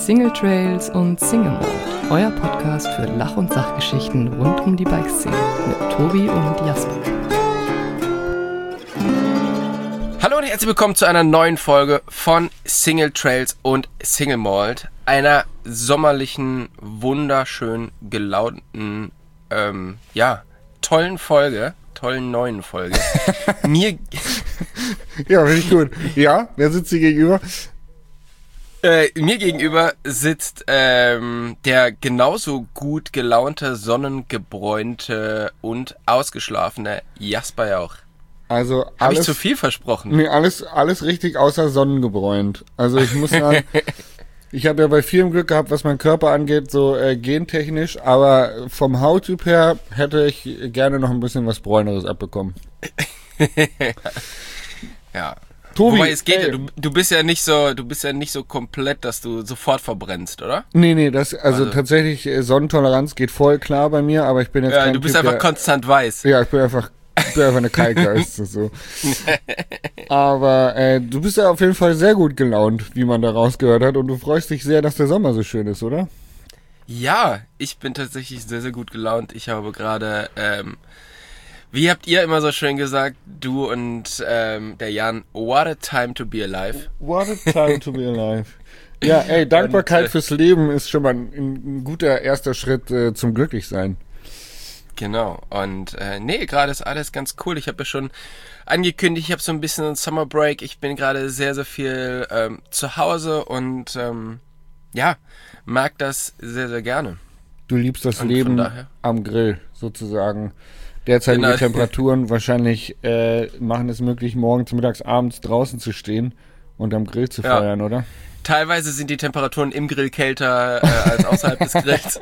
Single Trails und Single Mode, euer Podcast für Lach- und Sachgeschichten rund um die Bikeszene mit Tobi und Jasper. Hallo und herzlich willkommen zu einer neuen Folge von Single Trails und Single Malt, einer sommerlichen, wunderschön gelaunten, tollen neuen Folge. Ja, finde ich gut. Ja, wer sitzt hier gegenüber? Mir gegenüber sitzt der genauso gut gelaunte, sonnengebräunte und ausgeschlafene Jasper Jauch. Also Habe ich zu viel versprochen? Nee, alles richtig außer sonnengebräunt. Also ich muss sagen, ich habe ja bei vielem Glück gehabt, was meinen Körper angeht, so gentechnisch, aber vom Hauttyp her hätte ich gerne noch ein bisschen was Bräuneres abbekommen. Ja. Tobi, wobei es geht, du bist ja nicht so komplett, dass du sofort verbrennst, oder? Nee, also tatsächlich Sonnentoleranz geht voll klar bei mir, aber ich bin jetzt kein du bist Typ, einfach konstant weiß. Ja, ich bin einfach eine Kalker, ist das so. Aber du bist ja auf jeden Fall sehr gut gelaunt, wie man da rausgehört hat, und du freust dich sehr, dass der Sommer so schön ist, oder? Ja, ich bin tatsächlich sehr, sehr gut gelaunt. Ich habe gerade, wie habt ihr immer so schön gesagt, du und der Jan, what a time to be alive. What a time to be alive. Ja, ey, Dankbarkeit fürs Leben ist schon mal ein guter erster Schritt zum Glücklichsein. Genau, und gerade ist alles ganz cool. Ich habe ja schon angekündigt, ich habe so ein bisschen einen Summer Break. Ich bin gerade sehr, sehr viel zu Hause und mag das sehr, sehr gerne. Du liebst das Leben am Grill, sozusagen. Derzeitige Temperaturen wahrscheinlich machen es möglich, morgens, mittags, abends draußen zu stehen und am Grill zu feiern, oder? Teilweise sind die Temperaturen im Grill kälter als außerhalb des Grills.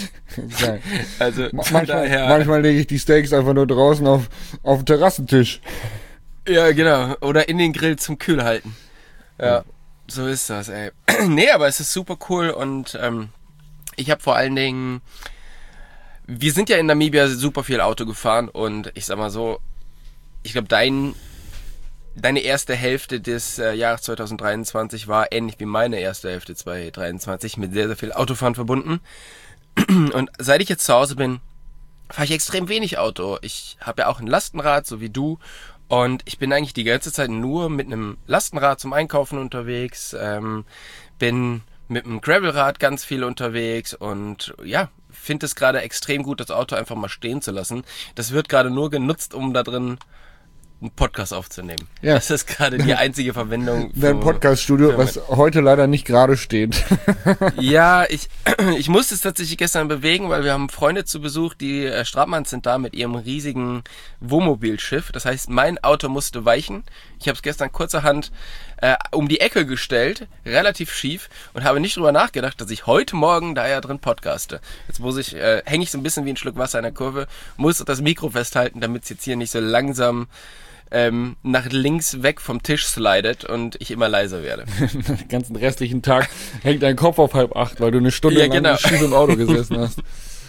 Also manchmal lege ich die Steaks einfach nur draußen auf den Terrassentisch. Ja, genau. Oder in den Grill zum Kühlhalten. Ja, so ist das, ey. Nee, aber es ist super cool und ich habe vor allen Dingen... Wir sind ja in Namibia super viel Auto gefahren und ich sag mal so, ich glaube, deine erste Hälfte des Jahres 2023 war ähnlich wie meine erste Hälfte 2023 mit sehr, sehr viel Autofahren verbunden. Und seit ich jetzt zu Hause bin, fahre ich extrem wenig Auto. Ich habe ja auch ein Lastenrad, so wie du. Und ich bin eigentlich die ganze Zeit nur mit einem Lastenrad zum Einkaufen unterwegs. Bin mit einem Gravelrad ganz viel unterwegs und ja, finde es gerade extrem gut, das Auto einfach mal stehen zu lassen. Das wird gerade nur genutzt, um da drin einen Podcast aufzunehmen. Ja. Das ist gerade die einzige Verwendung. Dein Podcaststudio, was heute leider nicht gerade steht. Ja, ich musste es tatsächlich gestern bewegen, weil wir haben Freunde zu Besuch, die Strapmanns sind da mit ihrem riesigen Wohnmobilschiff. Das heißt, mein Auto musste weichen. Ich habe es gestern kurzerhand um die Ecke gestellt, relativ schief, und habe nicht drüber nachgedacht, dass ich heute Morgen da ja drin podcaste. Jetzt hänge ich so ein bisschen wie ein Schluck Wasser in der Kurve, muss das Mikro festhalten, damit es jetzt hier nicht so langsam nach links weg vom Tisch slidet und ich immer leiser werde. Den ganzen restlichen Tag hängt dein Kopf auf 7:30, weil du eine Stunde lang schief im Auto gesessen hast.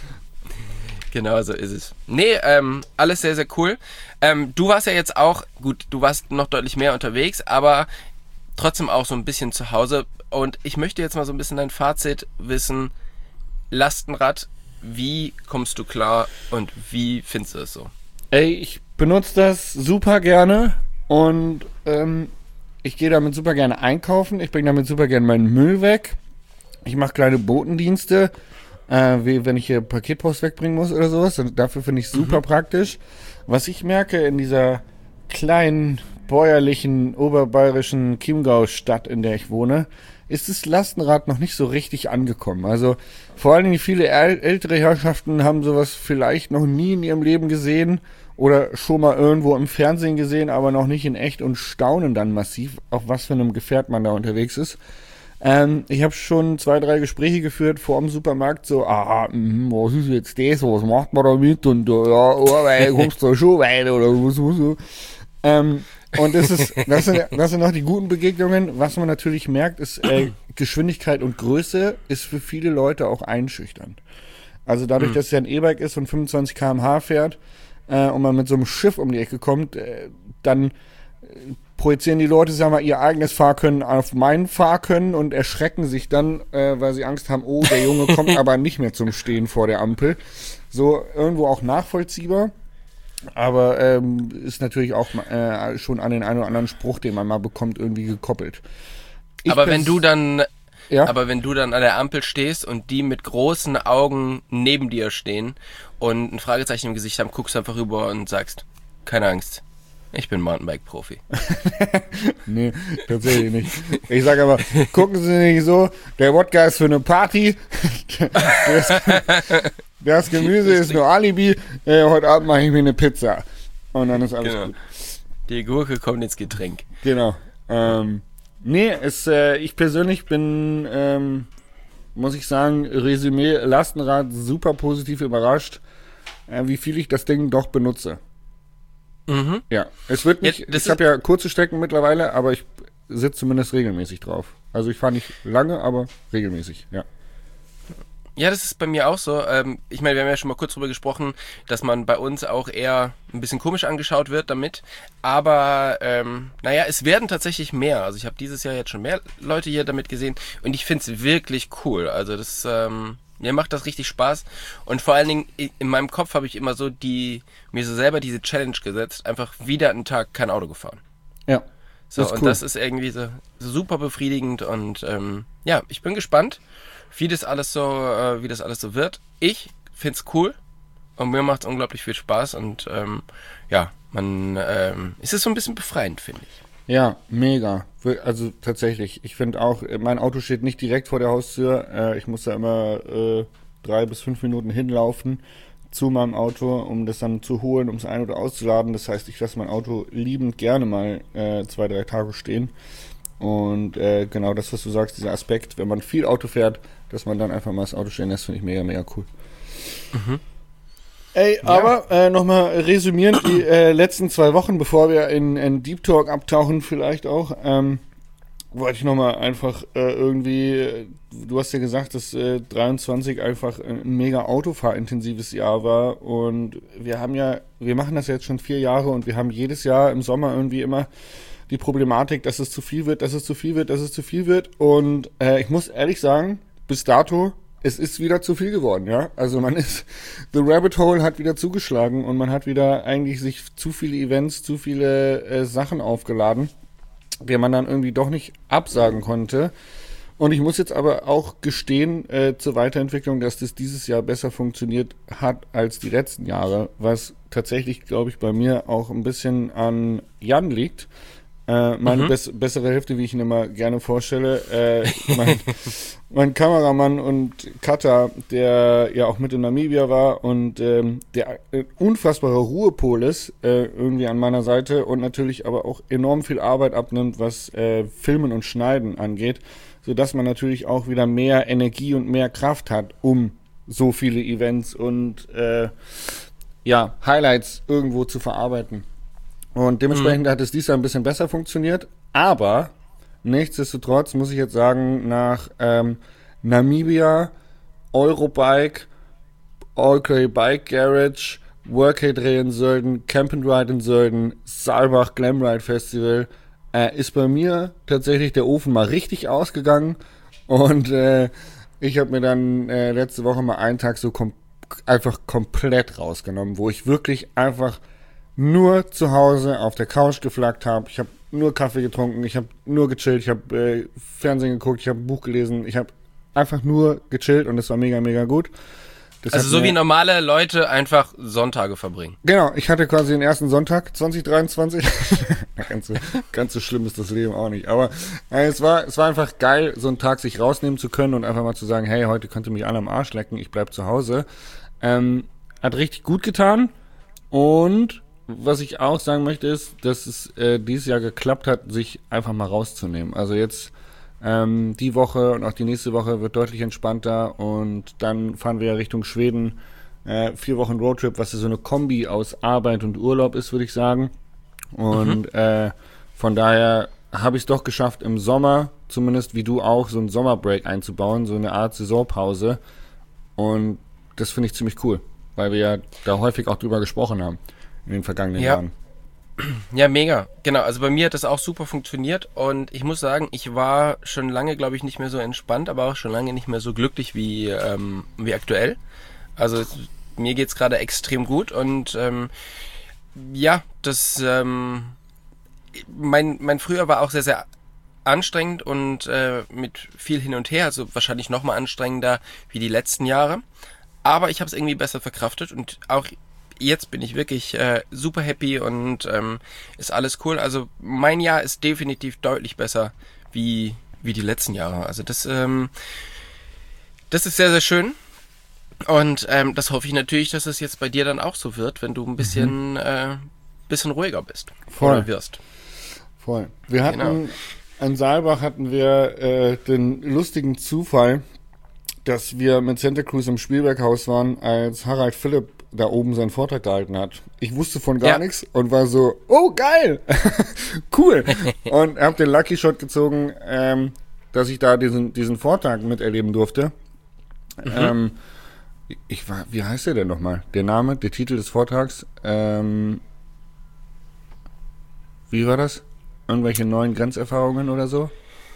Genau, so ist es. Nee, alles sehr, sehr cool. Du warst ja jetzt auch, gut, du warst noch deutlich mehr unterwegs, aber trotzdem auch so ein bisschen zu Hause. Und ich möchte jetzt mal so ein bisschen dein Fazit wissen. Lastenrad, wie kommst du klar und wie findest du es so? Ey, ich benutze das super gerne und ich gehe damit super gerne einkaufen. Ich bringe damit super gerne meinen Müll weg. Ich mache kleine Botendienste, wie wenn ich hier Paketpost wegbringen muss oder sowas. Und dafür finde ich super praktisch. Was ich merke in dieser kleinen, bäuerlichen, oberbayerischen Chiemgau-Stadt, in der ich wohne, ist das Lastenrad noch nicht so richtig angekommen. Also vor allen Dingen viele ältere Herrschaften haben sowas vielleicht noch nie in ihrem Leben gesehen oder schon mal irgendwo im Fernsehen gesehen, aber noch nicht in echt, und staunen dann massiv, auf was für einem Gefährt man da unterwegs ist. Ich habe schon 2, 3 Gespräche geführt vor dem Supermarkt, so, was ist jetzt das, was macht man damit, und kommst du schon weiter oder so. Und das sind noch die guten Begegnungen. Was man natürlich merkt, ist, Geschwindigkeit und Größe ist für viele Leute auch einschüchternd. Also dadurch, dass es ja ein E-Bike ist und 25 km/h fährt und man mit so einem Schiff um die Ecke kommt, dann projizieren die Leute, sagen wir, ihr eigenes Fahrkönnen auf mein Fahrkönnen und erschrecken sich dann, weil sie Angst haben, oh, der Junge kommt aber nicht mehr zum Stehen vor der Ampel. So irgendwo auch nachvollziehbar, aber ist natürlich auch schon an den einen oder anderen Spruch, den man mal bekommt, irgendwie gekoppelt. Aber wenn du dann Ja? Aber wenn du dann an der Ampel stehst und die mit großen Augen neben dir stehen und ein Fragezeichen im Gesicht haben, guckst du einfach rüber und sagst, keine Angst, ich bin Mountainbike-Profi. Nee, tatsächlich nicht. Ich sage aber, gucken Sie nicht so, der Wodka ist für eine Party, das Gemüse ist nur Alibi, heute Abend mache ich mir eine Pizza. Und dann ist alles Genau. gut. Die Gurke kommt ins Getränk. Genau. Ich persönlich bin, muss ich sagen, Resümee Lastenrad super positiv überrascht, wie viel ich das Ding doch benutze. Mhm. Ja, es wird nicht, ich habe ja kurze Strecken mittlerweile, aber ich sitze zumindest regelmäßig drauf. Also ich fahre nicht lange, aber regelmäßig, ja. Ja, das ist bei mir auch so. Ich meine, wir haben ja schon mal kurz drüber gesprochen, dass man bei uns auch eher ein bisschen komisch angeschaut wird damit. Aber naja, es werden tatsächlich mehr. Also ich habe dieses Jahr jetzt schon mehr Leute hier damit gesehen und ich finde es wirklich cool. Also das mir macht das richtig Spaß. Und vor allen Dingen in meinem Kopf habe ich immer so mir so selber diese Challenge gesetzt, einfach wieder einen Tag kein Auto gefahren. Ja. So, das ist und cool. das ist irgendwie so super befriedigend und ja, ich bin gespannt, wie das alles so wird. Ich find's cool und mir macht's unglaublich viel Spaß und ja, es ist so ein bisschen befreiend, finde ich. Ja, mega. Also tatsächlich, ich finde auch, mein Auto steht nicht direkt vor der Haustür. Ich muss da immer 3 bis 5 Minuten hinlaufen zu meinem Auto, um das dann zu holen, um es ein- oder auszuladen. Das heißt, ich lasse mein Auto liebend gerne mal 2, 3 Tage stehen. Und genau das, was du sagst, dieser Aspekt, wenn man viel Auto fährt, dass man dann einfach mal das Auto stehen lässt, finde ich mega, mega cool. Mhm. Ey, aber nochmal resümierend die letzten 2 Wochen, bevor wir in Deep Talk abtauchen vielleicht auch, wollte ich nochmal einfach irgendwie, du hast ja gesagt, dass 23 einfach ein mega autofahrintensives Jahr war und wir machen das jetzt schon 4 Jahre und wir haben jedes Jahr im Sommer irgendwie immer die Problematik, dass es zu viel wird, dass es zu viel wird, dass es zu viel wird und ich muss ehrlich sagen, bis dato, es ist wieder zu viel geworden, ja. Also The Rabbit Hole hat wieder zugeschlagen und man hat wieder eigentlich sich zu viele Events, zu viele Sachen aufgeladen, die man dann irgendwie doch nicht absagen konnte. Und ich muss jetzt aber auch gestehen zur Weiterentwicklung, dass das dieses Jahr besser funktioniert hat als die letzten Jahre, was tatsächlich, glaube ich, bei mir auch ein bisschen an Jan liegt. Meine bessere Hälfte, wie ich ihn immer gerne vorstelle, mein Kameramann und Cutter, der ja auch mit in Namibia war und der unfassbare Ruhepol ist, irgendwie an meiner Seite und natürlich aber auch enorm viel Arbeit abnimmt, was Filmen und Schneiden angeht, sodass man natürlich auch wieder mehr Energie und mehr Kraft hat, um so viele Events und Highlights irgendwo zu verarbeiten. Und dementsprechend hat es dieses Jahr ein bisschen besser funktioniert, aber nichtsdestotrotz muss ich jetzt sagen, nach Namibia, Eurobike, OK Bike Garage, Workay-Dreh in Sölden, Camp and Ride in Sölden, Saalbach Glam Ride Festival, ist bei mir tatsächlich der Ofen mal richtig ausgegangen und ich habe mir dann letzte Woche mal einen Tag so einfach komplett rausgenommen, wo ich wirklich einfach nur zu Hause auf der Couch geflackt habe. Ich habe nur Kaffee getrunken, ich habe nur gechillt, ich habe Fernsehen geguckt, ich habe ein Buch gelesen, ich habe einfach nur gechillt und es war mega, mega gut. Das also so wie normale Leute einfach Sonntage verbringen. Genau, ich hatte quasi den ersten Sonntag 2023. ganz so schlimm ist das Leben auch nicht. Aber es war einfach geil, so einen Tag sich rausnehmen zu können und einfach mal zu sagen, hey, heute könnt ihr mich alle am Arsch lecken, ich bleib zu Hause. Hat richtig gut getan und was ich auch sagen möchte, ist, dass es dieses Jahr geklappt hat, sich einfach mal rauszunehmen. Also jetzt die Woche und auch die nächste Woche wird deutlich entspannter und dann fahren wir ja Richtung Schweden. 4 Wochen Roadtrip, was so eine Kombi aus Arbeit und Urlaub ist, würde ich sagen. Und von daher habe ich es doch geschafft, im Sommer, zumindest wie du auch, so einen Sommerbreak einzubauen, so eine Art Saisonpause. Und das finde ich ziemlich cool, weil wir ja da häufig auch drüber gesprochen haben in den vergangenen Jahren. Ja, mega. Genau, also bei mir hat das auch super funktioniert und ich muss sagen, ich war schon lange, glaube ich, nicht mehr so entspannt, aber auch schon lange nicht mehr so glücklich wie aktuell. Also mir geht's gerade extrem gut und ja, mein Frühjahr war auch sehr, sehr anstrengend und mit viel hin und her, also wahrscheinlich noch mal anstrengender wie die letzten Jahre. Aber ich habe es irgendwie besser verkraftet und auch jetzt bin ich wirklich super happy und ist alles cool. Also mein Jahr ist definitiv deutlich besser wie die letzten Jahre. Also das ist sehr, sehr schön. Und das hoffe ich natürlich, dass es jetzt bei dir dann auch so wird, wenn du ein bisschen ruhiger bist. Voll. Oder wirst. Voll. Wir hatten, an Saalbach hatten wir den lustigen Zufall, dass wir mit Santa Cruz im Spielberghaus waren, als Harald Philipp da oben seinen Vortrag gehalten hat. Ich wusste von gar nichts und war so, oh geil, cool. Und habe den Lucky Shot gezogen, dass ich da diesen Vortrag miterleben durfte. Wie heißt der denn nochmal? Der Name, der Titel des Vortrags, wie war das? Irgendwelche neuen Grenzerfahrungen oder so?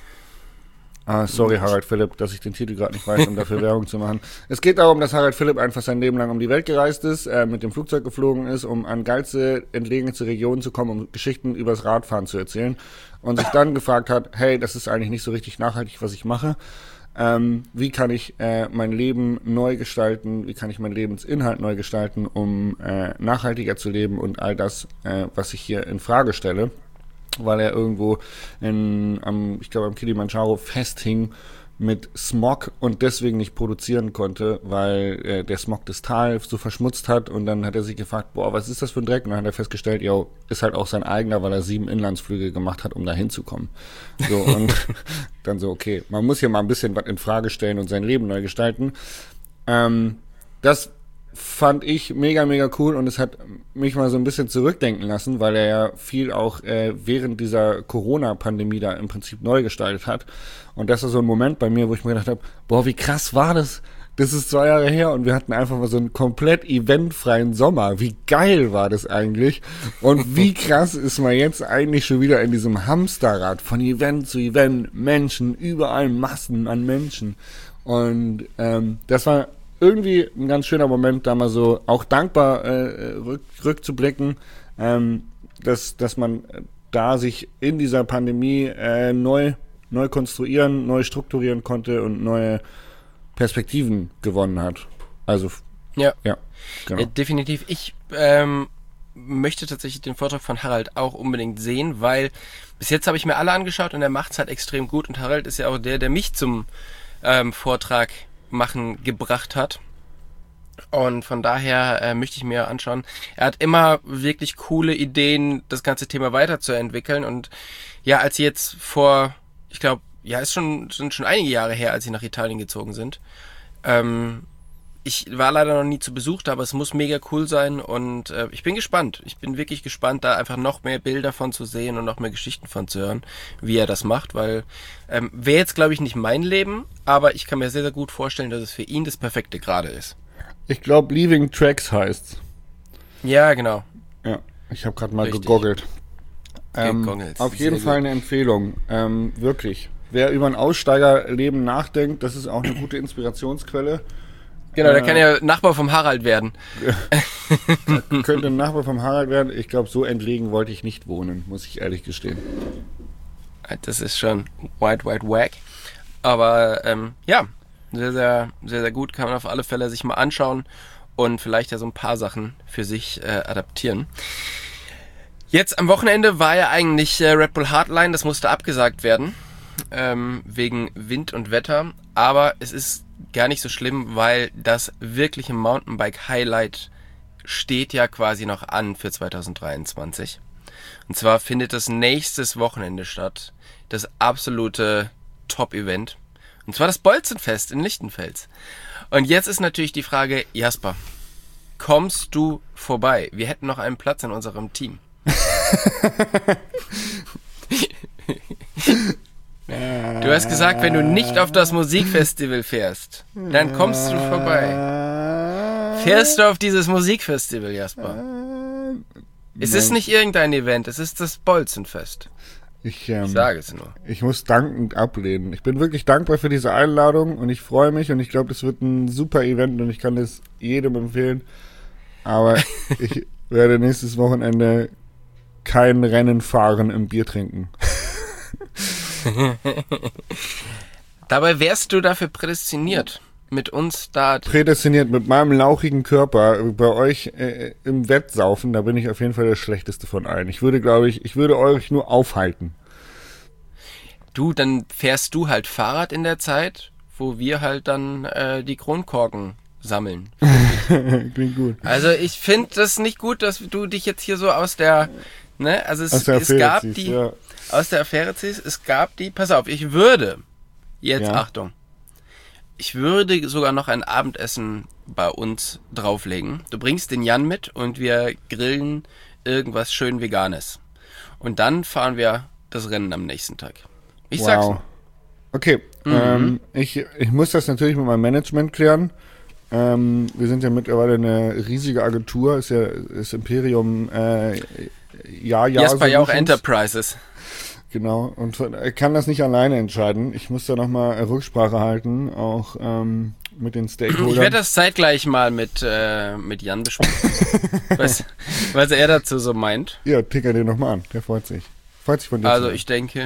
Sorry, Harald Philipp, dass ich den Titel gerade nicht weiß, um dafür Werbung zu machen. Es geht darum, dass Harald Philipp einfach sein Leben lang um die Welt gereist ist, mit dem Flugzeug geflogen ist, um an geilste, entlegenste Regionen zu kommen, um Geschichten übers Radfahren zu erzählen und sich dann gefragt hat, hey, das ist eigentlich nicht so richtig nachhaltig, was ich mache. Wie kann ich mein Leben neu gestalten, wie kann ich meinen Lebensinhalt neu gestalten, um nachhaltiger zu leben und all das, was ich hier in Frage stelle, weil er irgendwo am Kilimanjaro festhing mit Smog und deswegen nicht produzieren konnte, weil der Smog das Tal so verschmutzt hat und dann hat er sich gefragt, boah, was ist das für ein Dreck? Und dann hat er festgestellt, jo, ist halt auch sein eigener, weil er 7 Inlandsflüge gemacht hat, um da hinzukommen. So, und dann so, okay, man muss hier mal ein bisschen was in Frage stellen und sein Leben neu gestalten. Das fand ich mega, mega cool und es hat mich mal so ein bisschen zurückdenken lassen, weil er ja viel auch während dieser Corona-Pandemie da im Prinzip neu gestaltet hat. Und das war so ein Moment bei mir, wo ich mir gedacht habe, boah, wie krass war das? Das ist 2 Jahre her und wir hatten einfach mal so einen komplett eventfreien Sommer. Wie geil war das eigentlich? Und wie krass ist man jetzt eigentlich schon wieder in diesem Hamsterrad von Event zu Event, Menschen, überall Massen an Menschen. Und das war irgendwie ein ganz schöner Moment, da mal so auch dankbar rückzublicken, dass man da sich in dieser Pandemie neu konstruieren, neu strukturieren konnte und neue Perspektiven gewonnen hat. Also ja genau. Definitiv. Ich möchte tatsächlich den Vortrag von Harald auch unbedingt sehen, weil bis jetzt habe ich mir alle angeschaut und er macht's halt extrem gut und Harald ist ja auch der mich zum Vortrag machen gebracht hat. Und von daher möchte ich mir anschauen. Er hat immer wirklich coole Ideen, das ganze Thema weiterzuentwickeln. Und ja, als sie jetzt ich glaube, ja, sind schon einige Jahre her, als sie nach Italien gezogen sind. Ich war leider noch nie zu Besuch da, aber es muss mega cool sein und ich bin gespannt. Ich bin wirklich gespannt, da einfach noch mehr Bilder von zu sehen und noch mehr Geschichten von zu hören, wie er das macht, weil wäre jetzt, glaube ich, nicht mein Leben, aber ich kann mir sehr, sehr gut vorstellen, dass es für ihn das perfekte gerade ist. Ich glaube, Leaving Tracks heißt's. Ja, genau. Ja, ich habe gerade mal gegoogelt. Auf jeden Fall eine Empfehlung, wirklich. Wer über ein Aussteigerleben nachdenkt, das ist auch eine gute Inspirationsquelle. Genau, der kann ja Nachbar vom Harald werden. Könnte ein Nachbar vom Harald werden. Ich glaube, so entlegen wollte ich nicht wohnen, muss ich ehrlich gestehen. Das ist schon wide wack. Aber ja, sehr, sehr, sehr, sehr gut. Kann man auf alle Fälle sich mal anschauen und vielleicht ja so ein paar Sachen für sich adaptieren. Jetzt am Wochenende war ja eigentlich Red Bull Hardline, das musste abgesagt werden. Wegen Wind und Wetter. Aber es ist gar nicht so schlimm, weil das wirkliche Mountainbike-Highlight steht ja quasi noch an für 2023. Und zwar findet das nächstes Wochenende statt. Das absolute Top-Event. Und zwar das Bolzenfest in Lichtenfels. Und jetzt ist natürlich die Frage, Jasper, kommst du vorbei? Wir hätten noch einen Platz in unserem Team. Du hast gesagt, wenn du nicht auf das Musikfestival fährst, dann kommst du vorbei. Fährst du auf dieses Musikfestival, Jasper? Es ist nicht irgendein Event, es ist das Bolzenfest. Ich sage es nur. Ich muss dankend ablehnen. Ich bin wirklich dankbar für diese Einladung und ich freue mich und ich glaube, das wird ein super Event und ich kann das jedem empfehlen. Aber ich werde nächstes Wochenende kein Rennen fahren im Bier trinken. Dabei wärst du dafür prädestiniert, mit uns da... Prädestiniert, mit meinem lauchigen Körper bei euch im Wettsaufen, da bin ich auf jeden Fall der Schlechteste von allen. Ich würde euch nur aufhalten. Du, dann fährst du halt Fahrrad in der Zeit, wo wir halt dann die Kronkorken sammeln. Klingt gut. Also ich finde das nicht gut, dass du dich jetzt hier so aus der... Ne? Also es gab ziehst, die... Ja. Aus der Affäre ziehst, es gab die... Pass auf, ich würde... Jetzt Ja. Achtung. Ich würde sogar noch ein Abendessen bei uns drauflegen. Du bringst den Jan mit und wir grillen irgendwas schön Veganes. Und dann fahren wir das Rennen am nächsten Tag. Ich sag's nur. Okay, ich muss das natürlich mit meinem Management klären. Wir sind ja mittlerweile eine riesige Agentur, ist ja das Imperium Jasper Jauch Enterprises. Genau, und ich kann das nicht alleine entscheiden. Ich muss da nochmal Rücksprache halten, auch mit den Stakeholdern. Ich werde das zeitgleich mal mit Jan besprechen, was er dazu so meint. Ja, ticker den nochmal an, der freut sich. Freut sich von dir. Also ich denke,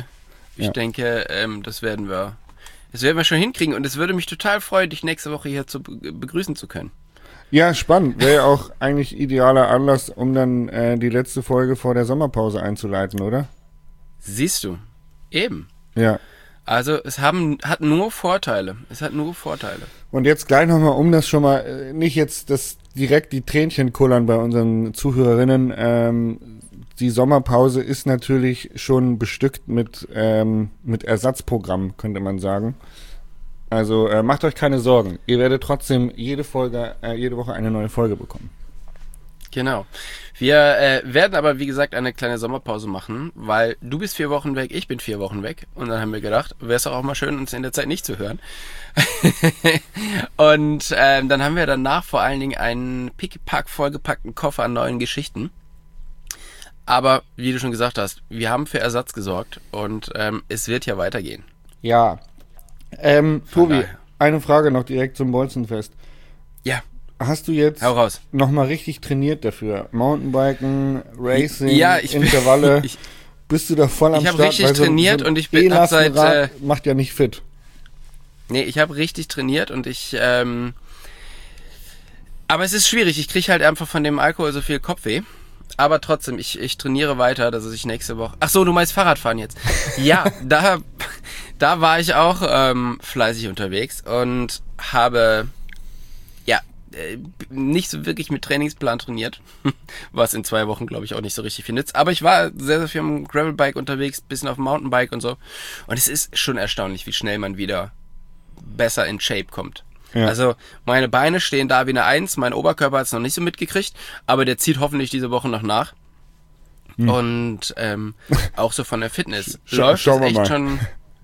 das werden wir schon hinkriegen und es würde mich total freuen, dich nächste Woche hier begrüßen zu können. Ja, spannend. Wäre ja auch eigentlich idealer Anlass, um dann die letzte Folge vor der Sommerpause einzuleiten, oder? Siehst du, eben. Ja. Also es hat nur Vorteile. Und jetzt gleich nochmal, um das schon mal, nicht jetzt direkt die Tränchen kullern bei unseren Zuhörerinnen. Die Sommerpause ist natürlich schon bestückt mit Ersatzprogrammen, könnte man sagen. Also macht euch keine Sorgen. Ihr werdet trotzdem jede Woche eine neue Folge bekommen. Genau. Wir werden aber, wie gesagt, eine kleine Sommerpause machen, weil du bist 4 Wochen weg, ich bin 4 Wochen weg. Und dann haben wir gedacht, wäre es doch auch mal schön, uns in der Zeit nicht zu hören. Und dann haben wir danach vor allen Dingen einen pickepacke vollgepackten Koffer an neuen Geschichten. Aber, wie du schon gesagt hast, wir haben für Ersatz gesorgt und es wird ja weitergehen. Ja. Tobi, daher. eine Frage noch direkt zum Bolzenfest. Ja. Hast du jetzt Hau raus. nochmal richtig trainiert dafür? Mountainbiken, Racing, Ja, Intervalle. Bist du da voll am Start? Ich habe richtig trainiert und ich bin seit... macht ja nicht fit. Nee, ich habe richtig trainiert und aber es ist schwierig. Ich kriege halt einfach von dem Alkohol so viel Kopfweh. Aber trotzdem, ich trainiere weiter, dass ich nächste Woche... Ach so, du meinst Fahrradfahren jetzt. Ja, da war ich auch fleißig unterwegs und habe... nicht so wirklich mit Trainingsplan trainiert, was in 2 Wochen, glaube ich, auch nicht so richtig viel nützt. Aber ich war sehr, sehr viel am Gravelbike unterwegs, bisschen auf dem Mountainbike und so. Und es ist schon erstaunlich, wie schnell man wieder besser in Shape kommt. Ja. Also meine Beine stehen da wie eine 1, mein Oberkörper hat es noch nicht so mitgekriegt, aber der zieht hoffentlich diese Woche noch nach. Und auch so von der Fitness läuft es echt schon...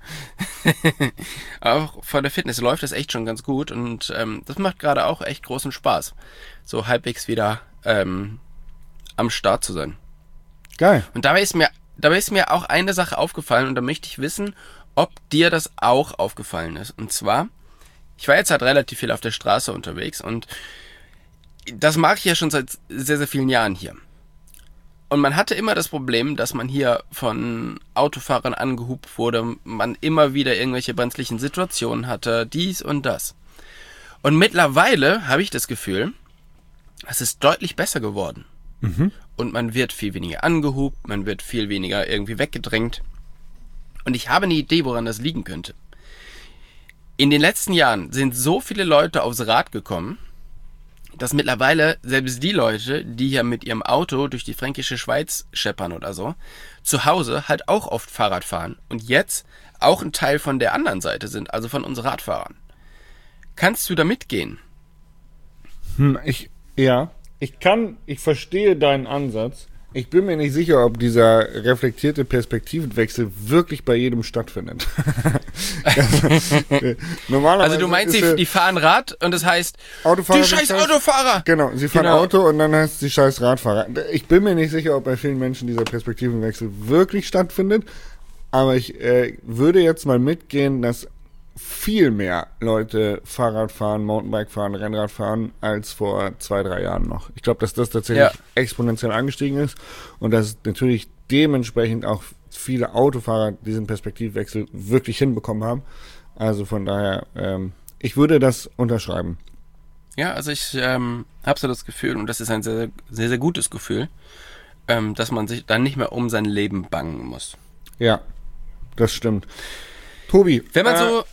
Auch von der Fitness läuft das echt schon ganz gut und das macht gerade auch echt großen Spaß, so halbwegs wieder am Start zu sein. Geil. Und dabei ist mir auch eine Sache aufgefallen und da möchte ich wissen, ob dir das auch aufgefallen ist. Und zwar, ich war jetzt halt relativ viel auf der Straße unterwegs und das mache ich ja schon seit sehr, sehr vielen Jahren hier. Und man hatte immer das Problem, dass man hier von Autofahrern angehupt wurde, man immer wieder irgendwelche brenzlichen Situationen hatte, dies und das. Und mittlerweile habe ich das Gefühl, es ist deutlich besser geworden. Und man wird viel weniger angehupt, man wird viel weniger irgendwie weggedrängt. Und ich habe eine Idee, woran das liegen könnte. In den letzten Jahren sind so viele Leute aufs Rad gekommen, dass mittlerweile selbst die Leute, die hier mit ihrem Auto durch die fränkische Schweiz scheppern oder so, zu Hause halt auch oft Fahrrad fahren und jetzt auch ein Teil von der anderen Seite sind, also von uns Radfahrern. Kannst du da mitgehen? Ich verstehe deinen Ansatz. Ich bin mir nicht sicher, ob dieser reflektierte Perspektivenwechsel wirklich bei jedem stattfindet. Normalerweise also du meinst, die fahren Rad und das heißt, Autofahrer die scheiß Autofahrer! Genau, sie fahren Auto und dann heißt es die scheiß Radfahrer. Ich bin mir nicht sicher, ob bei vielen Menschen dieser Perspektivenwechsel wirklich stattfindet, aber ich würde jetzt mal mitgehen, dass viel mehr Leute Fahrrad fahren, Mountainbike fahren, Rennrad fahren als vor 2-3 Jahren noch. Ich glaube, dass das tatsächlich exponentiell angestiegen ist und dass natürlich dementsprechend auch viele Autofahrer diesen Perspektivwechsel wirklich hinbekommen haben. Also von daher, ich würde das unterschreiben. Ja, also ich habe so das Gefühl, und das ist ein sehr, sehr, sehr gutes Gefühl, dass man sich dann nicht mehr um sein Leben bangen muss. Ja, das stimmt. Tobi, wenn man so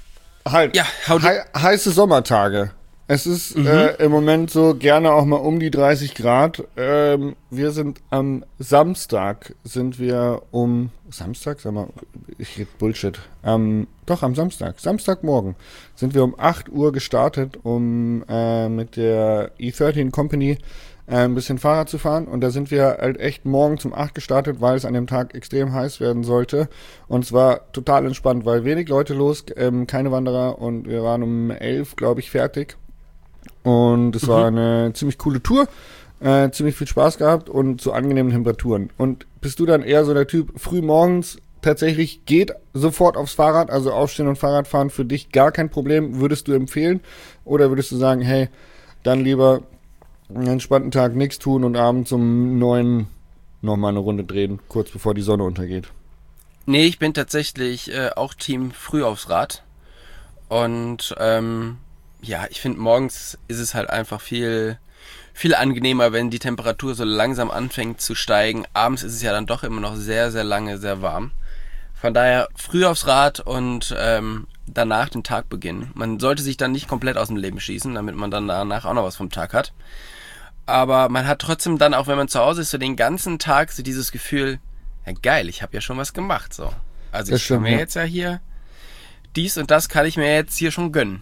heiße Sommertage. Es ist im Moment so gerne auch mal um die 30 Grad. Wir sind am Samstag, Samstag? Sag mal, ich rede Bullshit. Doch, am Samstagmorgen sind wir um 8 Uhr gestartet, um mit der E13 Company ein bisschen Fahrrad zu fahren. Und da sind wir halt echt morgens um 8 gestartet, weil es an dem Tag extrem heiß werden sollte. Und es war total entspannt, weil wenig Leute los, keine Wanderer. Und wir waren um 11, glaube ich, fertig. Und es war eine ziemlich coole Tour, ziemlich viel Spaß gehabt und zu angenehmen Temperaturen. Und bist du dann eher so der Typ, früh morgens tatsächlich geht sofort aufs Fahrrad, also aufstehen und Fahrrad fahren für dich gar kein Problem, würdest du empfehlen? Oder würdest du sagen, hey, dann lieber einen entspannten Tag nichts tun und abends um 9 nochmal eine Runde drehen, kurz bevor die Sonne untergeht? Nee, ich bin tatsächlich auch Team früh aufs Rad. Und ja, ich finde, morgens ist es halt einfach viel angenehmer, wenn die Temperatur so langsam anfängt zu steigen. Abends ist es ja dann doch immer noch sehr, sehr lange, sehr warm. Von daher früh aufs Rad und danach den Tag beginnen. Man sollte sich dann nicht komplett aus dem Leben schießen, damit man dann danach auch noch was vom Tag hat. Aber man hat trotzdem dann, auch wenn man zu Hause ist, so den ganzen Tag so dieses Gefühl, ja geil, ich habe ja schon was gemacht. So. Also ich kann mir jetzt ja hier dies und das kann ich mir jetzt hier schon gönnen.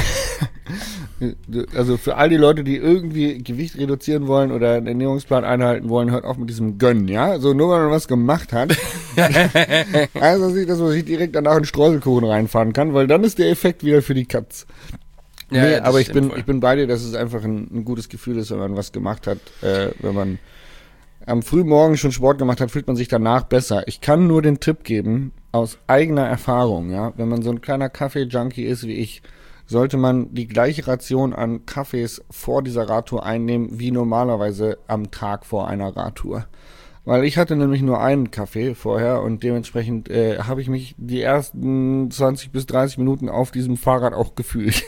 Also für all die Leute, die irgendwie Gewicht reduzieren wollen oder einen Ernährungsplan einhalten wollen, hört auf mit diesem Gönnen, ja? Also nur weil man was gemacht hat. Also nicht, dass man sich direkt danach einen Streuselkuchen reinfahren kann, weil dann ist der Effekt wieder für die Katz. Ja, nee, aber ich bin bei dir, dass es einfach ein gutes Gefühl ist, wenn man was gemacht hat. Wenn man am Frühmorgen schon Sport gemacht hat, fühlt man sich danach besser. Ich kann nur den Tipp geben, aus eigener Erfahrung, ja, wenn man so ein kleiner Kaffee-Junkie ist wie ich, sollte man die gleiche Ration an Kaffees vor dieser Radtour einnehmen, wie normalerweise am Tag vor einer Radtour. Weil ich hatte nämlich nur einen Kaffee vorher und dementsprechend habe ich mich die ersten 20 bis 30 Minuten auf diesem Fahrrad auch gefühlt.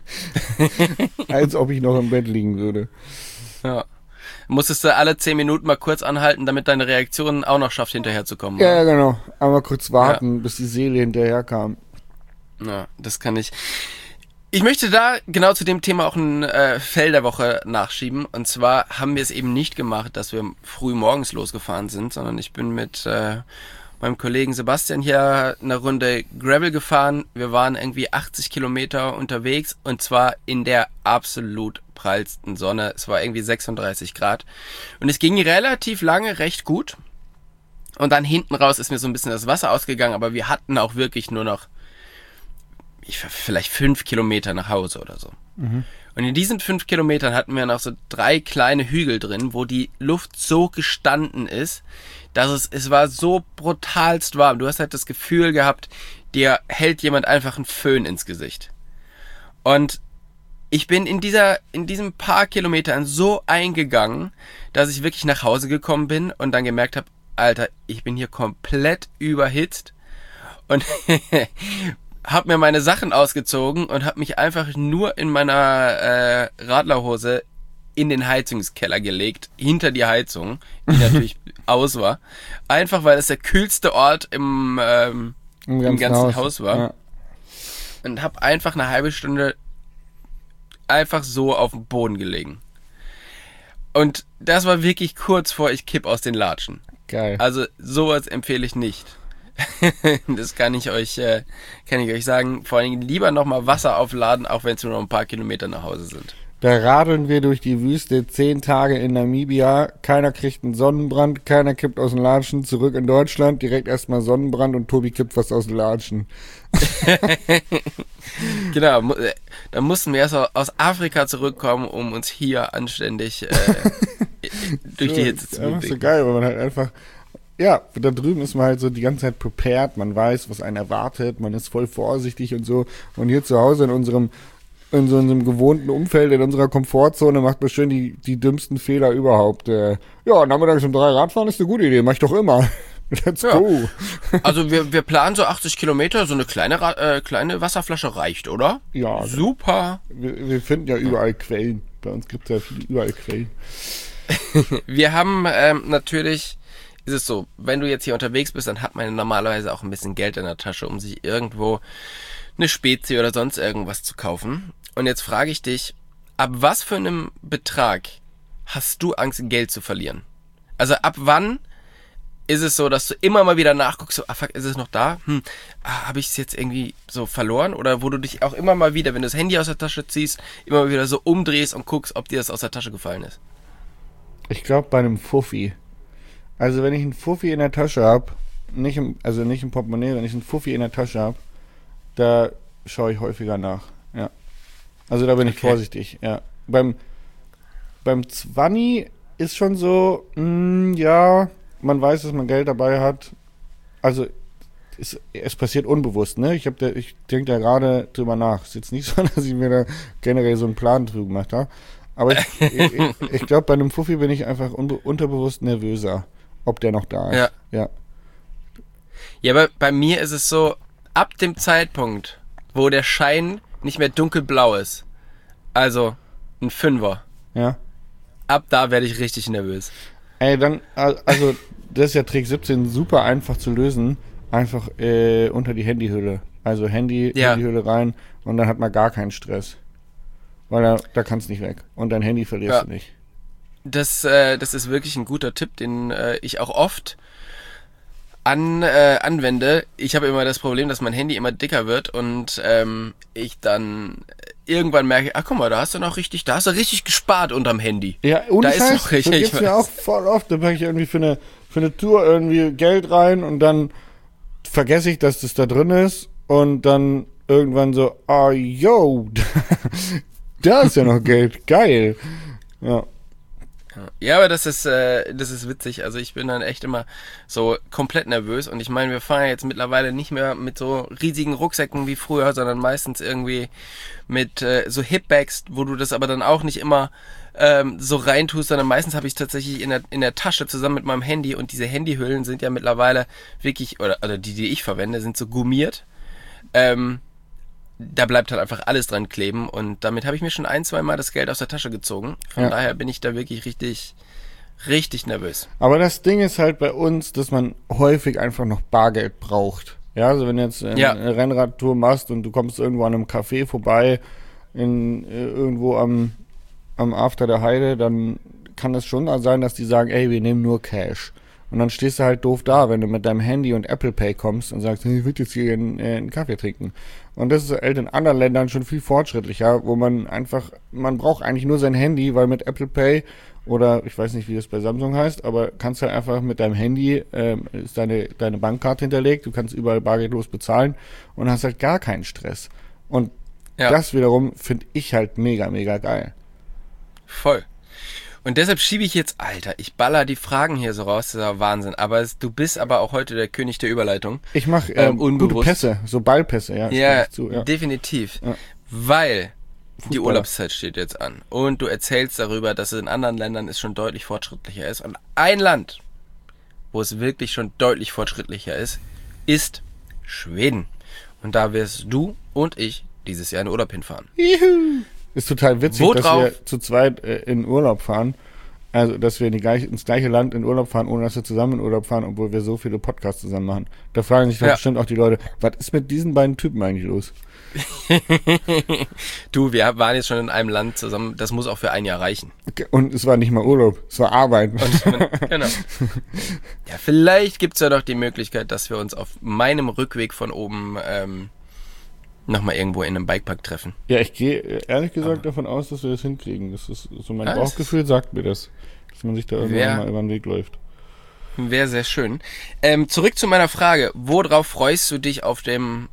Als ob ich noch im Bett liegen würde. Ja. Musstest du alle 10 Minuten mal kurz anhalten, damit deine Reaktion auch noch schafft, hinterherzukommen. Ja, genau. Einmal kurz warten, bis die Seele hinterherkam. Ja, das kann ich. Ich möchte da genau zu dem Thema auch ein Fell der Woche nachschieben. Und zwar haben wir es eben nicht gemacht, dass wir früh morgens losgefahren sind, sondern ich bin mit meinem Kollegen Sebastian hier eine Runde Gravel gefahren. Wir waren irgendwie 80 Kilometer unterwegs und zwar in der absolut prallsten Sonne. Es war irgendwie 36 Grad. Und es ging relativ lange recht gut. Und dann hinten raus ist mir so ein bisschen das Wasser ausgegangen, aber wir hatten auch wirklich nur noch vielleicht 5 Kilometer nach Hause oder so. Mhm. Und in diesen 5 Kilometern hatten wir noch so 3 kleine Hügel drin, wo die Luft so gestanden ist, dass es war so brutalst warm. Du hast halt das Gefühl gehabt, dir hält jemand einfach einen Föhn ins Gesicht. Und ich bin in diesen paar Kilometern so eingegangen, dass ich wirklich nach Hause gekommen bin und dann gemerkt habe, Alter, ich bin hier komplett überhitzt und hab mir meine Sachen ausgezogen und hab mich einfach nur in meiner Radlerhose in den Heizungskeller gelegt, hinter die Heizung, die natürlich aus war. Einfach, weil es der kühlste Ort im ganzen Haus war. Ja. Und hab einfach eine halbe Stunde einfach so auf dem Boden gelegen. Und das war wirklich kurz vor ich kipp aus den Latschen. Geil. Also sowas empfehle ich nicht. Das kann ich euch sagen. Vor allen Dingen lieber nochmal Wasser aufladen, auch wenn es nur noch ein paar Kilometer nach Hause sind. Da radeln wir durch die Wüste 10 Tage in Namibia. Keiner kriegt einen Sonnenbrand, keiner kippt aus den Latschen. Zurück in Deutschland, direkt erstmal Sonnenbrand und Tobi kippt was aus den Latschen. Genau, dann mussten wir erst aus Afrika zurückkommen, um uns hier anständig durch die Hitze zu bewegen. Das ist so bewegen. geil, weil man halt einfach... Ja, da drüben ist man halt so die ganze Zeit prepared, man weiß, was einen erwartet, man ist voll vorsichtig und so. Und hier zu Hause in unserem gewohnten Umfeld, in unserer Komfortzone, macht man schön die dümmsten Fehler überhaupt. Ja, nachmittags um 3 Radfahren ist eine gute Idee, mach ich doch immer. Let's go. Also wir planen so 80 Kilometer, so eine kleine Wasserflasche reicht, oder? Ja. Super. Wir finden ja überall Quellen. Bei uns gibt es ja überall Quellen. Wir haben natürlich... Ist es so, wenn du jetzt hier unterwegs bist, dann hat man normalerweise auch ein bisschen Geld in der Tasche, um sich irgendwo eine Spezie oder sonst irgendwas zu kaufen. Und jetzt frage ich dich, ab was für einem Betrag hast du Angst, Geld zu verlieren? Also ab wann ist es so, dass du immer mal wieder nachguckst, so, fuck, ist es noch da? Habe ich es jetzt irgendwie so verloren? Oder wo du dich auch immer mal wieder, wenn du das Handy aus der Tasche ziehst, immer mal wieder so umdrehst und guckst, ob dir das aus der Tasche gefallen ist? Ich glaube bei einem Fuffi. Also wenn ich einen Fuffi in der Tasche habe, nicht im Portemonnaie, wenn ich einen Fuffi in der Tasche habe, da schaue ich häufiger nach. Ja. Also da bin ich vorsichtig. Ja. Beim 20 ist schon so, ja, man weiß, dass man Geld dabei hat. Also es passiert unbewusst, ne? Ich denke da gerade drüber nach. Es ist jetzt nicht so, dass ich mir da generell so einen Plan drüber gemacht habe. Aber ich glaube, bei einem Fuffi bin ich einfach unterbewusst nervöser, ob der noch da ist. Ja. Ja, aber bei mir ist es so, ab dem Zeitpunkt, wo der Schein nicht mehr dunkelblau ist, also ein Fünfer, ja, ab da werde ich richtig nervös. Ey, dann, also das ist ja Trick 17 super einfach zu lösen, einfach unter die Handyhülle. Also Handyhülle rein und dann hat man gar keinen Stress. Weil da kannst du nicht weg. Und dein Handy verlierst du nicht. Das ist wirklich ein guter Tipp, den ich auch oft anwende. Ich habe immer das Problem, dass mein Handy immer dicker wird und ich dann irgendwann merke, ach guck mal, da hast du richtig gespart unterm Handy. Ja, ohne da Scheiß, ist noch richtig. Das gibt's ja auch voll oft. Da packe ich irgendwie für eine Tour irgendwie Geld rein und dann vergesse ich, dass das da drin ist und dann irgendwann so, yo, da ist ja noch Geld, geil. Ja, aber das ist witzig. Also ich bin dann echt immer so komplett nervös und ich meine, wir fahren jetzt mittlerweile nicht mehr mit so riesigen Rucksäcken wie früher, sondern meistens irgendwie mit so Hipbags, wo du das aber dann auch nicht immer so reintust, sondern meistens habe ich es tatsächlich in der Tasche zusammen mit meinem Handy und diese Handyhüllen sind ja mittlerweile wirklich, oder die ich verwende, sind so gummiert. Da bleibt halt einfach alles dran kleben und damit habe ich mir schon 1-2 Mal das Geld aus der Tasche gezogen. Von daher bin ich da wirklich richtig nervös. Aber das Ding ist halt bei uns, dass man häufig einfach noch Bargeld braucht. Ja, also wenn du jetzt eine Rennradtour machst und du kommst irgendwo an einem Café vorbei, irgendwo am After der Heide, dann kann es schon sein, dass die sagen, ey, wir nehmen nur Cash. Und dann stehst du halt doof da, wenn du mit deinem Handy und Apple Pay kommst und sagst, ich würde jetzt hier einen Kaffee trinken. Und das ist halt in anderen Ländern schon viel fortschrittlicher, wo man braucht eigentlich nur sein Handy, weil mit Apple Pay oder ich weiß nicht, wie das bei Samsung heißt, aber kannst halt einfach mit deinem Handy, ist deine Bankkarte hinterlegt, du kannst überall bargeldlos bezahlen und hast halt gar keinen Stress. Und das wiederum finde ich halt mega, mega geil. Voll. Und deshalb schiebe ich jetzt, Alter, ich baller die Fragen hier so raus, das ist ja Wahnsinn. Aber du bist aber auch heute der König der Überleitung. Ich mache gute Pässe, so Ballpässe, ja. Ja, definitiv. Ja. Weil die Urlaubszeit steht jetzt an. Und du erzählst darüber, dass es in anderen Ländern es schon deutlich fortschrittlicher ist. Und ein Land, wo es wirklich schon deutlich fortschrittlicher ist Schweden. Und da wirst du und ich dieses Jahr in Urlaub hinfahren. Juhu. Ist total witzig, dass wir zu zweit in Urlaub fahren. Also, dass wir ins gleiche Land in Urlaub fahren, ohne dass wir zusammen in Urlaub fahren, obwohl wir so viele Podcasts zusammen machen. Da fragen sich doch bestimmt auch die Leute, was ist mit diesen beiden Typen eigentlich los? Du, wir waren jetzt schon in einem Land zusammen, das muss auch für ein Jahr reichen. Und es war nicht mal Urlaub, es war Arbeit. Genau. Ja, vielleicht gibt's ja doch die Möglichkeit, dass wir uns auf meinem Rückweg von oben nochmal irgendwo in einem Bikepark treffen. Ja, ich gehe ehrlich gesagt davon aus, dass wir das hinkriegen. Das ist so mein Ah, Bauchgefühl sagt mir das, dass man sich da irgendwann mal über den Weg läuft. Wäre sehr schön. Zurück zu meiner Frage. Worauf freust du dich auf dem...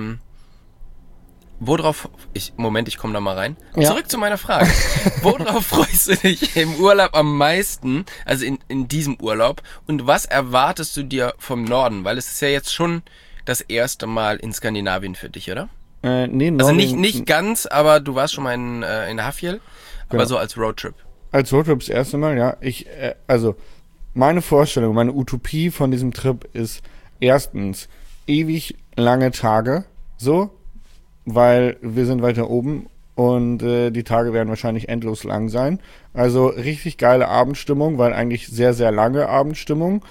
ich komme da mal rein. Ja. Zurück zu meiner Frage. Worauf freust du dich im Urlaub am meisten, also in diesem Urlaub? Und was erwartest du dir vom Norden? Weil es ist ja jetzt schon das erste Mal in Skandinavien für dich, oder? Nee, Also Norwegen, nicht ganz, aber du warst schon mal in Hafjell, aber Genau. so als Roadtrip. Als Roadtrip das erste Mal, ja. Also, meine Vorstellung, meine Utopie von diesem Trip ist erstens ewig lange Tage, so, weil wir sind weiter oben und die Tage werden wahrscheinlich endlos lang sein. Also richtig geile Abendstimmung, weil eigentlich sehr, sehr lange Abendstimmung.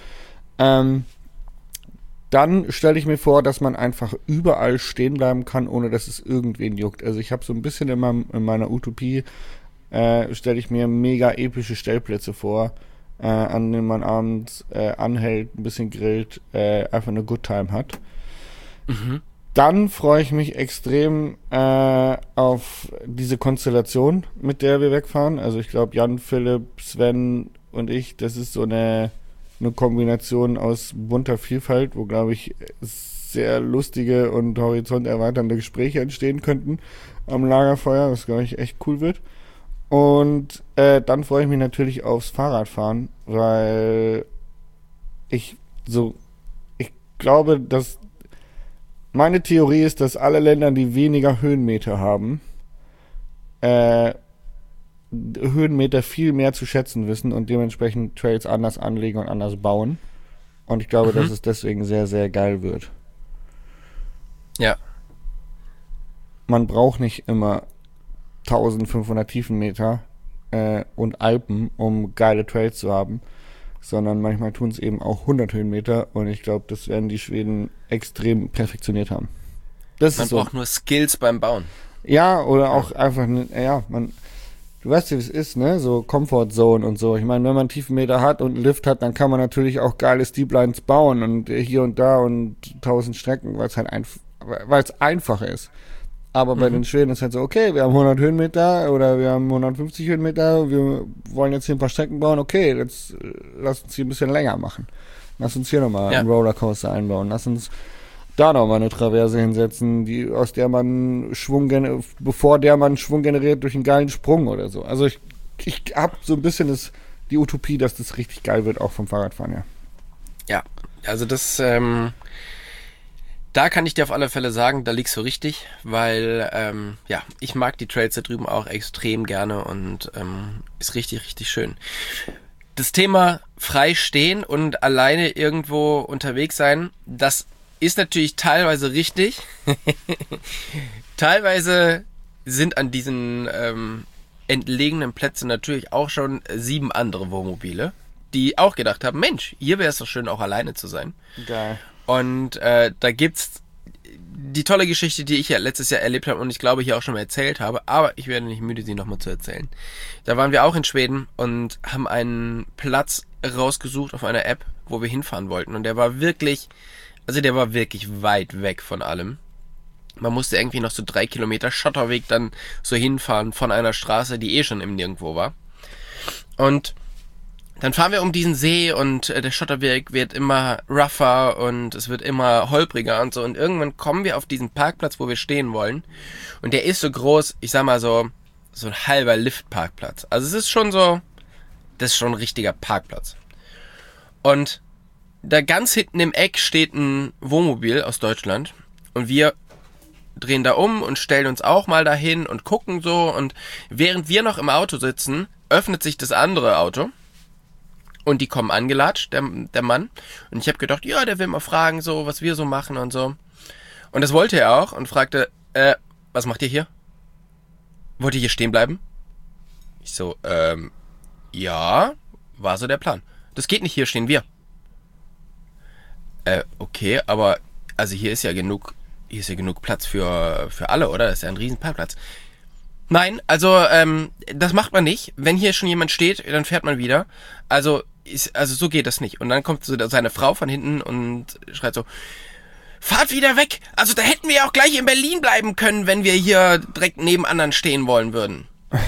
Dann stelle ich mir vor, dass man einfach überall stehen bleiben kann, ohne dass es irgendwen juckt. Also ich habe so ein bisschen in meiner Utopie, stelle ich mir mega epische Stellplätze vor, an denen man abends anhält, ein bisschen grillt, einfach eine Good Time hat. Mhm. Dann freue ich mich extrem auf diese Konstellation, mit der wir wegfahren. Also ich glaube, Jan, Philipp, Sven und ich, das ist so eine Kombination aus bunter Vielfalt, wo, glaube ich, sehr lustige und horizonterweiternde Gespräche entstehen könnten am Lagerfeuer, was, glaube ich, echt cool wird. Und dann freue ich mich natürlich aufs Fahrradfahren, weil ich glaube, dass meine Theorie ist, dass alle Länder, die weniger Höhenmeter haben, Höhenmeter viel mehr zu schätzen wissen und dementsprechend Trails anders anlegen und anders bauen. Und ich glaube, dass es deswegen sehr, sehr geil wird. Ja. Man braucht nicht immer 1500 Tiefenmeter und Alpen, um geile Trails zu haben, sondern manchmal tun es eben auch 100 Höhenmeter und ich glaube, das werden die Schweden extrem perfektioniert haben. Das Man ist so. braucht nur Skills beim Bauen. Ja, oder auch einfach, du weißt ja, wie es ist, ne, so Comfort Zone und so. Ich meine, wenn man einen Tiefenmeter hat und einen Lift hat, dann kann man natürlich auch geile Steeplines bauen und hier und da und 1000 Strecken, weil es halt einfach ist. Aber bei den Schweden ist halt so, okay, wir haben 100 Höhenmeter oder wir haben 150 Höhenmeter, wir wollen jetzt hier ein paar Strecken bauen, okay, jetzt lass uns hier ein bisschen länger machen. Lass uns hier nochmal einen Rollercoaster einbauen, lass uns da nochmal eine Traverse hinsetzen, bevor der man Schwung generiert durch einen geilen Sprung oder so. Also ich habe so ein bisschen die Utopie, dass das richtig geil wird, auch vom Fahrradfahren, ja. Ja, also das, da kann ich dir auf alle Fälle sagen, da liegst du richtig, weil, ich mag die Trails da drüben auch extrem gerne und ist richtig, richtig schön. Das Thema frei stehen und alleine irgendwo unterwegs sein, das ist natürlich teilweise richtig. Teilweise sind an diesen entlegenen Plätzen natürlich auch schon 7 andere Wohnmobile, die auch gedacht haben, Mensch, hier wäre es doch schön, auch alleine zu sein. Geil. Und da gibt's die tolle Geschichte, die ich ja letztes Jahr erlebt habe und ich glaube hier auch schon mal erzählt habe, aber ich werde nicht müde, sie nochmal zu erzählen. Da waren wir auch in Schweden und haben einen Platz rausgesucht auf einer App, wo wir hinfahren wollten und der war wirklich weit weg von allem. Man musste irgendwie noch so 3 Kilometer Schotterweg dann so hinfahren von einer Straße, die schon im Nirgendwo war. Und dann fahren wir um diesen See und der Schotterweg wird immer rougher und es wird immer holpriger und so. Und irgendwann kommen wir auf diesen Parkplatz, wo wir stehen wollen. Und der ist so groß, ich sag mal so ein halber Liftparkplatz. Also es ist schon so, das ist schon ein richtiger Parkplatz. Und da ganz hinten im Eck steht ein Wohnmobil aus Deutschland und wir drehen da um und stellen uns auch mal dahin und gucken so und während wir noch im Auto sitzen, öffnet sich das andere Auto und die kommen angelatscht, der Mann, und ich habe gedacht, ja, der will mal fragen so, was wir so machen und so. Und das wollte er auch und fragte, was macht ihr hier? Wollt ihr hier stehen bleiben? Ich so, ja, war so der Plan. Das geht nicht, hier stehen wir. Okay, aber also hier ist ja genug Platz für alle, oder? Das ist ja ein riesen Parkplatz. Nein, also das macht man nicht. Wenn hier schon jemand steht, dann fährt man wieder. Also so geht das nicht. Und dann kommt so seine Frau von hinten und schreit so, fahrt wieder weg. Also da hätten wir ja auch gleich in Berlin bleiben können, wenn wir hier direkt nebeneinander stehen wollen würden.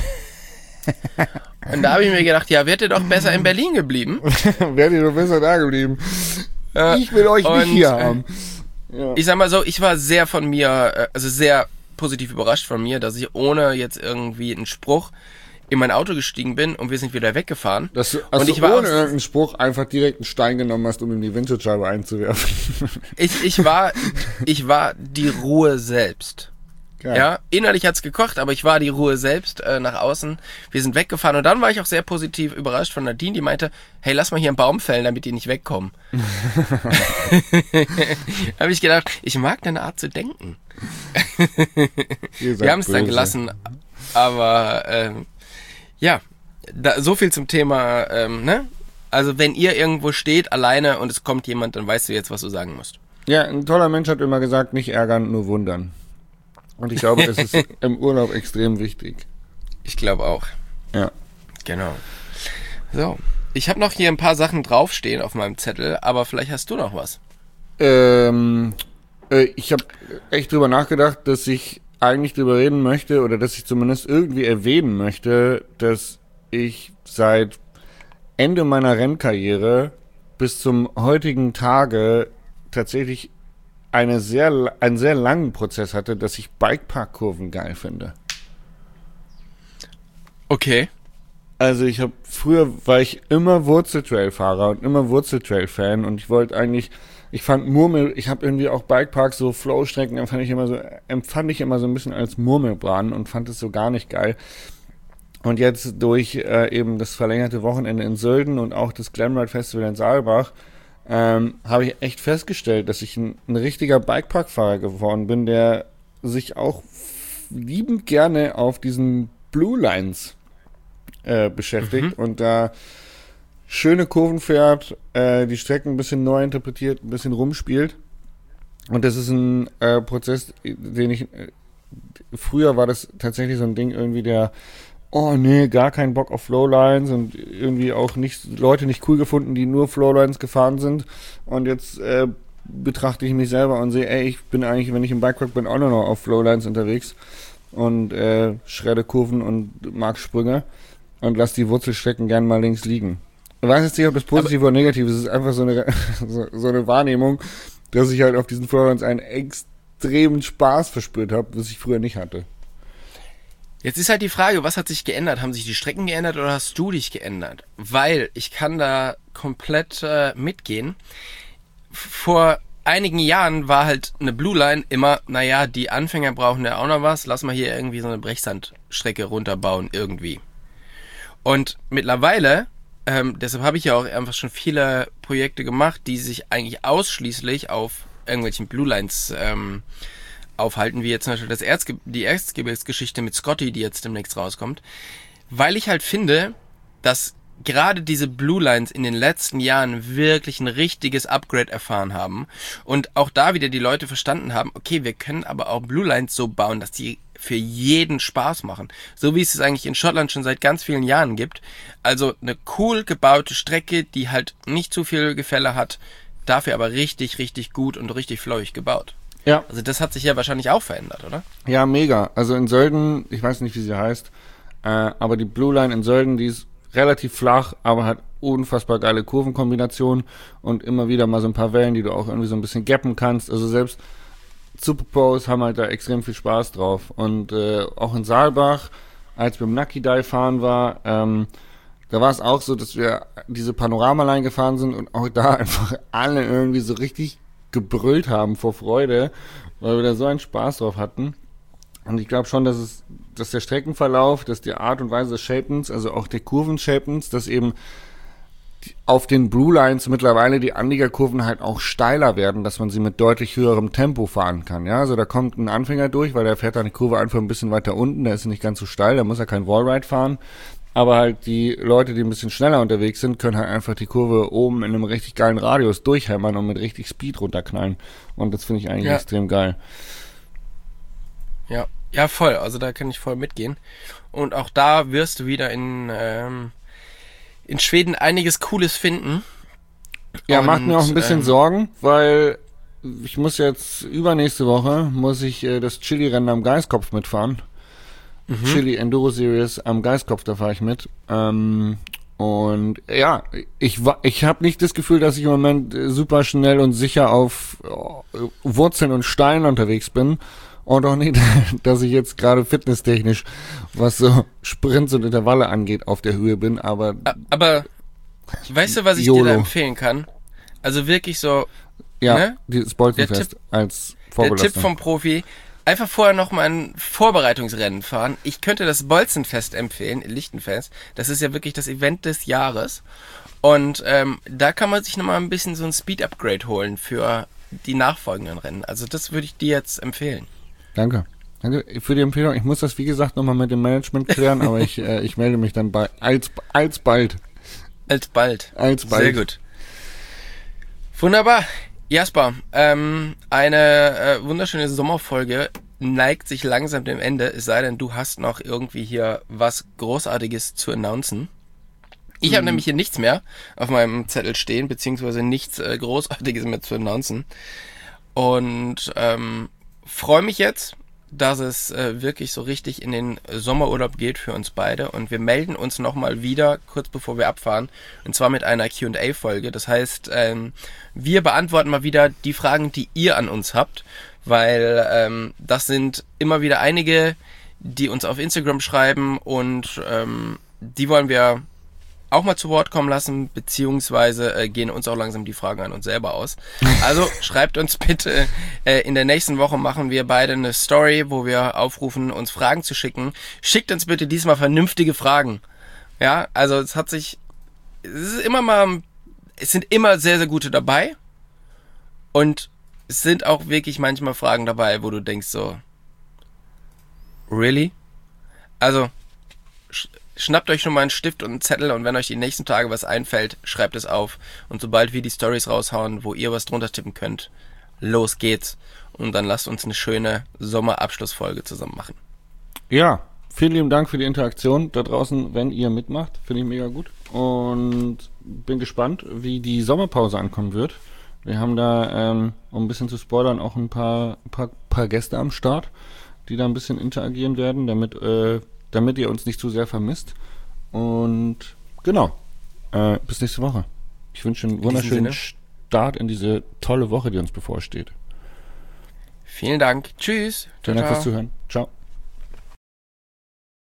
Und da habe ich mir gedacht, ja, wärt ihr doch besser in Berlin geblieben. Wärt ihr doch besser da geblieben. Ich will euch nicht hier haben. Ja. Ich sag mal so, ich war sehr von mir, also sehr positiv überrascht von mir, dass ich ohne jetzt irgendwie einen Spruch in mein Auto gestiegen bin und wir sind wieder weggefahren. Dass du, und ich war ohne irgendeinen Spruch einfach direkt einen Stein genommen hast, um ihm die Windschutzscheibe einzuwerfen. Ich war die Ruhe selbst. Geil. Ja, innerlich hat's gekocht, aber ich war die Ruhe selbst nach außen. Wir sind weggefahren und dann war ich auch sehr positiv überrascht von Nadine, die meinte, hey, lass mal hier einen Baum fällen, damit die nicht wegkommen. Habe ich gedacht, ich mag deine Art zu denken. Wir haben es dann gelassen, aber ja, so viel zum Thema, ne? Also wenn ihr irgendwo steht, alleine und es kommt jemand, dann weißt du jetzt, was du sagen musst. Ja, ein toller Mensch hat immer gesagt, nicht ärgern, nur wundern. Und ich glaube, das ist im Urlaub extrem wichtig. Ich glaube auch. Ja. Genau. So, ich habe noch hier ein paar Sachen draufstehen auf meinem Zettel, aber vielleicht hast du noch was. Ich habe echt drüber nachgedacht, dass ich eigentlich drüber reden möchte oder dass ich zumindest irgendwie erwähnen möchte, dass ich seit Ende meiner Rennkarriere bis zum heutigen Tage tatsächlich einen sehr langen Prozess hatte, dass ich Bikepark-Kurven geil finde. Okay. Also früher war ich immer Wurzeltrail-Fahrer und immer Wurzeltrail-Fan und ich habe irgendwie auch Bikeparks, so Flow-Strecken empfand ich immer so ein bisschen als Murmelbahn und fand es so gar nicht geil. Und jetzt durch eben das verlängerte Wochenende in Sölden und auch das Glamride Festival in Saalbach habe ich echt festgestellt, dass ich ein richtiger Bikepark-Fahrer geworden bin, der sich auch liebend gerne auf diesen Blue Lines beschäftigt und da schöne Kurven fährt, die Strecken ein bisschen neu interpretiert, ein bisschen rumspielt. Und das ist ein Prozess, früher war das tatsächlich so ein Ding irgendwie oh nee, gar keinen Bock auf Flowlines und irgendwie auch Leute nicht cool gefunden, die nur Flowlines gefahren sind. Und jetzt betrachte ich mich selber und sehe, ich bin eigentlich, wenn ich im Bikepark bin, auch nur noch auf Flowlines unterwegs und schredde Kurven und mag Sprünge und lass die Wurzelstrecken gern mal links liegen. Ich weiß jetzt nicht, ob das positiv oder negativ ist. Es ist einfach so eine Wahrnehmung, dass ich halt auf diesen Flowlines einen extremen Spaß verspürt habe, was ich früher nicht hatte. Jetzt ist halt die Frage, was hat sich geändert? Haben sich die Strecken geändert oder hast du dich geändert? Weil ich kann da komplett mitgehen. Vor einigen Jahren war halt eine Blue Line immer, naja, die Anfänger brauchen ja auch noch was, lass mal hier irgendwie so eine Brechsandstrecke runterbauen irgendwie. Und mittlerweile, deshalb habe ich ja auch einfach schon viele Projekte gemacht, die sich eigentlich ausschließlich auf irgendwelchen Blue Lines aufhalten, wie jetzt zum Beispiel die Erzgebirgsgeschichte mit Scotty, die jetzt demnächst rauskommt, weil ich halt finde, dass gerade diese Blue Lines in den letzten Jahren wirklich ein richtiges Upgrade erfahren haben und auch da wieder die Leute verstanden haben, okay, wir können aber auch Blue Lines so bauen, dass die für jeden Spaß machen. So wie es eigentlich in Schottland schon seit ganz vielen Jahren gibt. Also eine cool gebaute Strecke, die halt nicht zu viel Gefälle hat, dafür aber richtig, richtig gut und richtig flowig gebaut. Ja. Also das hat sich ja wahrscheinlich auch verändert, oder? Ja, mega. Also in Sölden, ich weiß nicht, wie sie heißt, aber die Blue Line in Sölden, die ist relativ flach, aber hat unfassbar geile Kurvenkombinationen und immer wieder mal so ein paar Wellen, die du auch irgendwie so ein bisschen gappen kannst. Also selbst Superpros haben halt da extrem viel Spaß drauf. Und auch in Saalbach, als wir im Nucky Dive fahren war, da war es auch so, dass wir diese Panoramaline gefahren sind und auch da einfach alle irgendwie so richtig gebrüllt haben vor Freude, weil wir da so einen Spaß drauf hatten. Und ich glaube schon, dass der Streckenverlauf, dass die Art und Weise des Shapens, also auch der Kurvenshapens, dass eben auf den Blue Lines mittlerweile die Anliegerkurven halt auch steiler werden, dass man sie mit deutlich höherem Tempo fahren kann. Ja, also da kommt ein Anfänger durch, weil der fährt dann die Kurve einfach ein bisschen weiter unten, der ist nicht ganz so steil, da muss er kein Wallride fahren. Aber halt die Leute, die ein bisschen schneller unterwegs sind, können halt einfach die Kurve oben in einem richtig geilen Radius durchhämmern und mit richtig Speed runterknallen. Und das finde ich eigentlich extrem geil. Ja, voll. Also da kann ich voll mitgehen. Und auch da wirst du wieder in Schweden einiges Cooles finden. Ja, macht mir auch ein bisschen Sorgen, weil ich muss jetzt übernächste Woche muss ich das Chili-Rennen am Geiskopf mitfahren. Chili Enduro Series am Geiskopf, da fahre ich mit. Und ja, ich habe nicht das Gefühl, dass ich im Moment super schnell und sicher auf Wurzeln und Steinen unterwegs bin. Und auch nicht, dass ich jetzt gerade fitnesstechnisch, was so Sprints und Intervalle angeht, auf der Höhe bin. Aber weißt du, was ich YOLO. dir da empfehlen kann? Also wirklich so, ja, ne? dieses Bolzenfest als Der Vorbelastung. Tipp vom Profi, einfach vorher noch mal ein Vorbereitungsrennen fahren. Ich könnte das Bolzenfest empfehlen, Lichtenfest. Das ist ja wirklich das Event des Jahres. Und da kann man sich noch mal ein bisschen so ein Speed-Upgrade holen für die nachfolgenden Rennen. Also das würde ich dir jetzt empfehlen. Danke für die Empfehlung. Ich muss das, wie gesagt, nochmal mit dem Management klären, aber ich melde mich dann alsbald. Sehr gut. Wunderbar. Jasper, eine wunderschöne Sommerfolge neigt sich langsam dem Ende, es sei denn, du hast noch irgendwie hier was Großartiges zu announcen. Ich habe nämlich hier nichts mehr auf meinem Zettel stehen, beziehungsweise nichts Großartiges mehr zu announcen. Und freue mich jetzt, dass es wirklich so richtig in den Sommerurlaub geht für uns beide. Und wir melden uns nochmal wieder, kurz bevor wir abfahren. Und zwar mit einer Q&A-Folge. Das heißt, wir beantworten mal wieder die Fragen, die ihr an uns habt. Weil das sind immer wieder einige, die uns auf Instagram schreiben. Und die wollen wir auch mal zu Wort kommen lassen, beziehungsweise gehen uns auch langsam die Fragen an uns selber aus. Also schreibt uns bitte, in der nächsten Woche machen wir beide eine Story, wo wir aufrufen, uns Fragen zu schicken. Schickt uns bitte diesmal vernünftige Fragen. Ja, also es sind immer sehr, sehr gute dabei und es sind auch wirklich manchmal Fragen dabei, wo du denkst so, really? Also, schnappt euch schon mal einen Stift und einen Zettel und wenn euch die nächsten Tage was einfällt, schreibt es auf. Und sobald wir die Stories raushauen, wo ihr was drunter tippen könnt, los geht's. Und dann lasst uns eine schöne Sommerabschlussfolge zusammen machen. Ja, vielen lieben Dank für die Interaktion da draußen, wenn ihr mitmacht. Finde ich mega gut. Und bin gespannt, wie die Sommerpause ankommen wird. Wir haben da, um ein bisschen zu spoilern, auch ein paar Gäste am Start, die da ein bisschen interagieren werden, damit ihr uns nicht zu sehr vermisst. Und genau, bis nächste Woche. Ich wünsche einen wunderschönen Start in diese tolle Woche, die uns bevorsteht. Vielen Dank. Tschüss. Vielen Dank fürs Zuhören.